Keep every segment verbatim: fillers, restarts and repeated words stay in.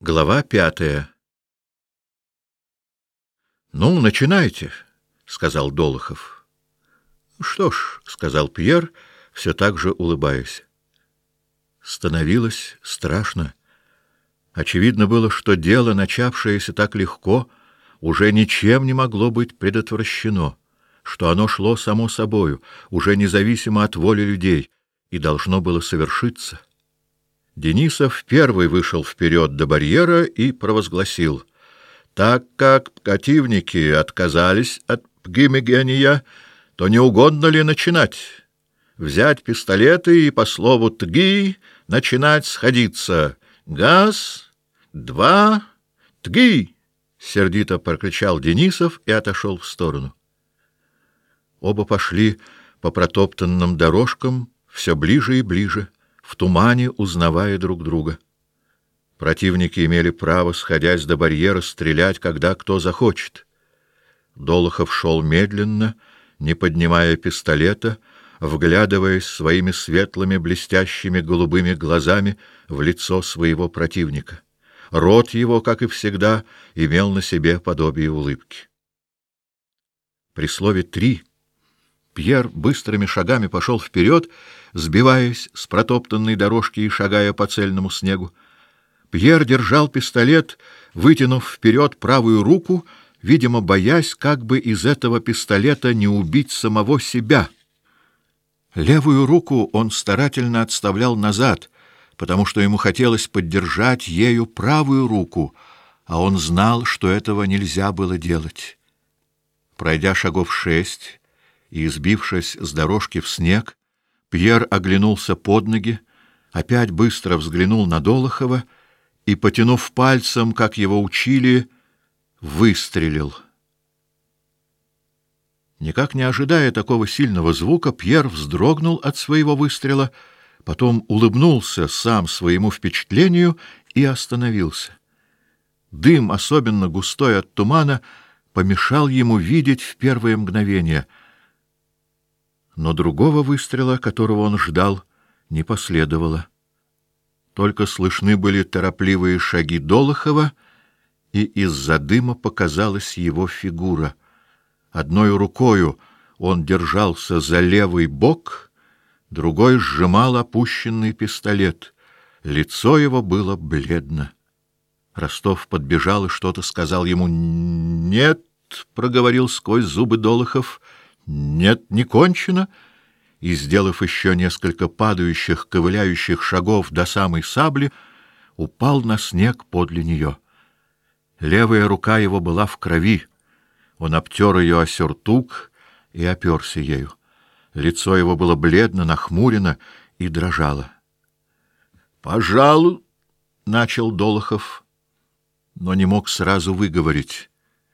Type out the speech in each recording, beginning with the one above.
Глава пятая. — Ну, начинайте, — сказал Долохов. — Что ж, — сказал Пьер, все так же улыбаясь. Становилось страшно. Очевидно было, что дело, начавшееся так легко, уже ничем не могло быть предотвращено, что оно шло само собою, уже независимо от воли людей, и должно было совершиться. Денисов первый вышел вперед до барьера и провозгласил: «Так как противники отказались от пгимогения, то не угодно ли начинать? Взять пистолеты и по слову «тги» начинать сходиться. Газ! Два! Тги!» — сердито прокричал Денисов и отошел в сторону. Оба пошли по протоптанным дорожкам все ближе и ближе, в тумане узнавая друг друга. Противники имели право, сходясь до барьера, стрелять, когда кто захочет. Долохов шел медленно, не поднимая пистолета, вглядываясь своими светлыми блестящими голубыми глазами в лицо своего противника. Рот его, как и всегда, имел на себе подобие улыбки. При слове «три» Пьер быстрыми шагами пошел вперед, сбиваясь с протоптанной дорожки и шагая по цельному снегу. Пьер держал пистолет, вытянув вперед правую руку, видимо, боясь, как бы из этого пистолета не убить самого себя. Левую руку он старательно отставлял назад, потому что ему хотелось поддержать ею правую руку, а он знал, что этого нельзя было делать. Пройдя шагов шесть и сбившись с дорожки в снег, Пьер оглянулся под ноги, опять быстро взглянул на Долохова и, потянув пальцем, как его учили, выстрелил. Никак не ожидая такого сильного звука, Пьер вздрогнул от своего выстрела, потом улыбнулся сам своему впечатлению и остановился. Дым, особенно густой от тумана, помешал ему видеть в первое мгновение. Но другого выстрела, которого он ждал, не последовало. Только слышны были торопливые шаги Долохова, и из-за дыма показалась его фигура. Одной рукою он держался за левый бок, другой сжимал опущенный пистолет. Лицо его было бледно. Ростов подбежал и что-то сказал ему. «Нет», — проговорил сквозь зубы Долохов, — «нет, не кончено», и, сделав еще несколько падающих, ковыляющих шагов до самой сабли, упал на снег подле нее. Левая рука его была в крови. Он обтер ее о сюртук и оперся ею. Лицо его было бледно, нахмурено и дрожало. «Пожалуй», — начал Долохов, но не мог сразу выговорить.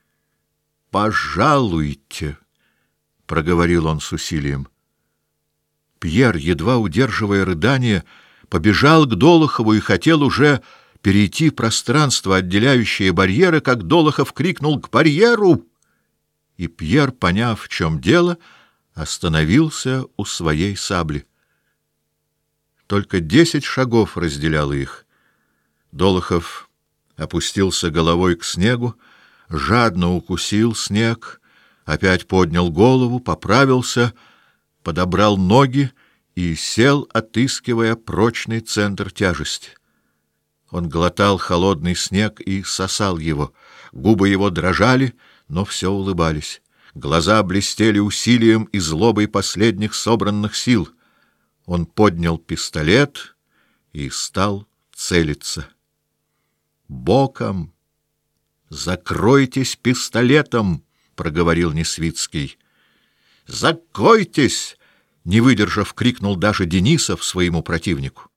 «Пожалуйте», — проговорил он с усилием. Пьер, едва удерживая рыдание, побежал к Долохову и хотел уже перейти пространство, отделяющее барьеры, как Долохов крикнул: «К барьеру!» И Пьер, поняв, в чем дело, остановился у своей сабли. Только десять шагов разделяло их. Долохов опустился головой к снегу, жадно укусил снег, опять поднял голову, поправился, подобрал ноги и сел, отыскивая прочный центр тяжести. Он глотал холодный снег и сосал его. Губы его дрожали, но все улыбались. Глаза блестели усилием и злобой последних собранных сил. Он поднял пистолет и стал целиться. «Боком! Закройтесь пистолетом!» — проговорил Несвицкий. «Закройтесь!» — не выдержав, крикнул даже Денисов своему противнику.